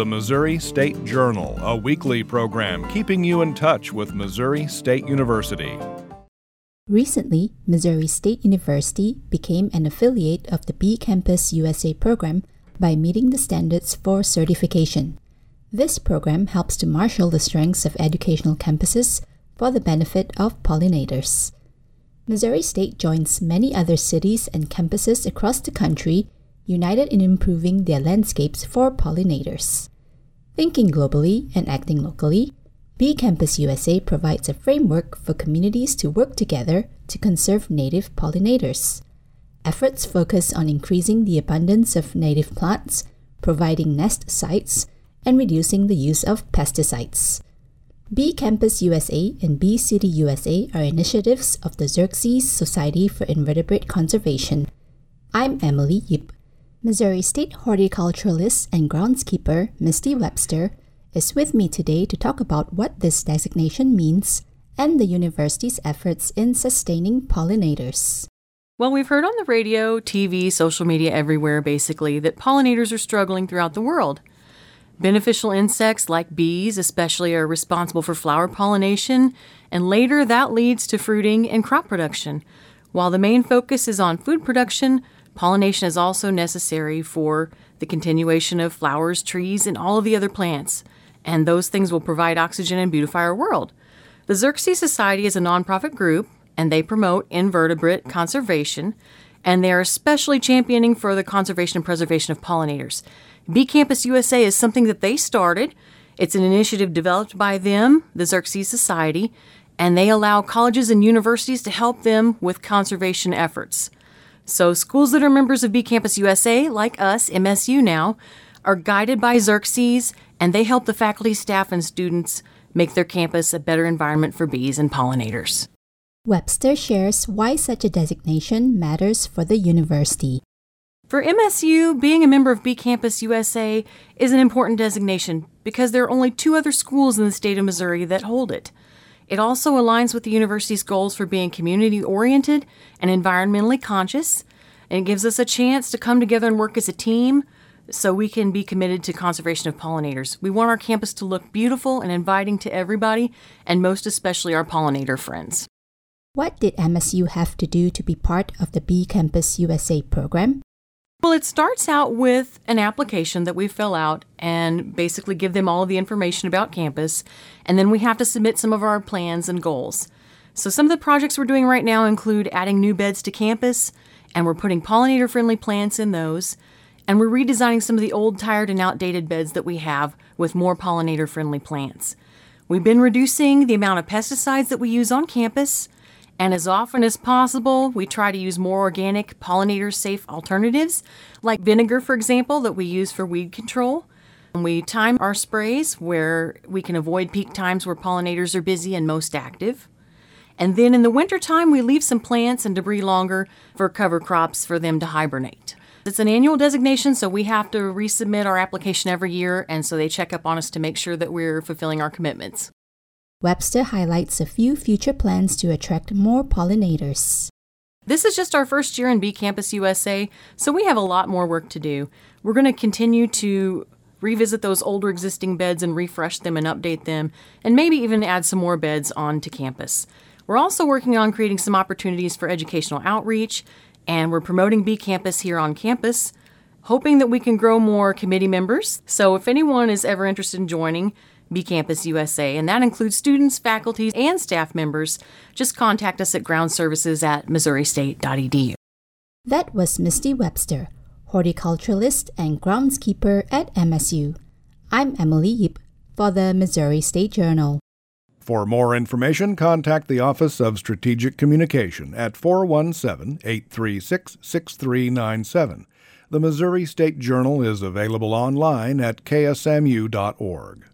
the Missouri State Journal, a weekly program keeping you in touch with Missouri State University. Recently, Missouri State University became an affiliate of the B Campus USA program by meeting the standards for certification. This program helps to marshal the strengths of educational campuses for the benefit of pollinators. Missouri State joins many other cities and campuses across the country, united in improving their landscapes for pollinators. Thinking globally and acting locally, B Campus USA provides a framework for communities to work together to conserve native pollinators. Efforts focus on increasing the abundance of native plants, providing nest sites, and reducing the use of pesticides. B Campus USA and B City USA are initiatives of the Xerces Society for Invertebrate Conservation. I'm Emily Yip. Missouri State horticulturalist and groundskeeper Misty Webster is with me today to talk about what this designation means and the university's efforts in sustaining pollinators. Well, we've heard on the radio, TV, social media, everywhere basically, that pollinators are struggling throughout the world. Beneficial insects like bees especially are responsible for flower pollination, and later that leads to fruiting and crop production. While the main focus is on food production, pollination is also necessary for the continuation of flowers, trees, and all of the other plants. And those things will provide oxygen and beautify our world. The Xerces Society is a nonprofit group, and they promote invertebrate conservation, and they are especially championing for the conservation and preservation of pollinators. B Campus USA is something that they started. It's an initiative developed by them, the Xerces Society, and they allow colleges and universities to help them with conservation efforts. So schools that are members of B Campus USA, like us, MSU now, are guided by Xerces, and they help the faculty, staff, and students make their campus a better environment for bees and pollinators. Webster shares why such a designation matters for the university. For MSU, being a member of B Campus USA is an important designation because there are only 2 other schools in the state of Missouri that hold it. It also aligns with the university's goals for being community-oriented and environmentally conscious, and it gives us a chance to come together and work as a team so we can be committed to conservation of pollinators. We want our campus to look beautiful and inviting to everybody, and most especially our pollinator friends. What did MSU have to do to be part of the B Campus USA program? Well, it starts out with an application that we fill out and basically give them all of the information about campus, and then we have to submit some of our plans and goals. So some of the projects we're doing right now include adding new beds to campus, and we're putting pollinator-friendly plants in those, and we're redesigning some of the old, tired, and outdated beds that we have with more pollinator-friendly plants. We've been reducing the amount of pesticides that we use on campus, and as often as possible, we try to use more organic, pollinator-safe alternatives, like vinegar, for example, that we use for weed control. And we time our sprays where we can avoid peak times where pollinators are busy and most active. And then in the wintertime, we leave some plants and debris longer for cover crops for them to hibernate. It's an annual designation, so we have to resubmit our application every year, and so they check up on us to make sure that we're fulfilling our commitments. Webster highlights a few future plans to attract more pollinators. This is just our first year in B Campus USA, so we have a lot more work to do. We're going to continue to revisit those older existing beds and refresh them and update them, and maybe even add some more beds onto campus. We're also working on creating some opportunities for educational outreach, and we're promoting B Campus here on campus, hoping that we can grow more committee members. So if anyone is ever interested in joining B Campus USA, and that includes students, faculty, and staff members, just contact us at groundservices@missouristate.edu. That was Misty Webster, horticulturalist and groundskeeper at MSU. I'm Emily Yip for the Missouri State Journal. For more information, contact the Office of Strategic Communication at 417-836-6397. The Missouri State Journal is available online at ksmu.org.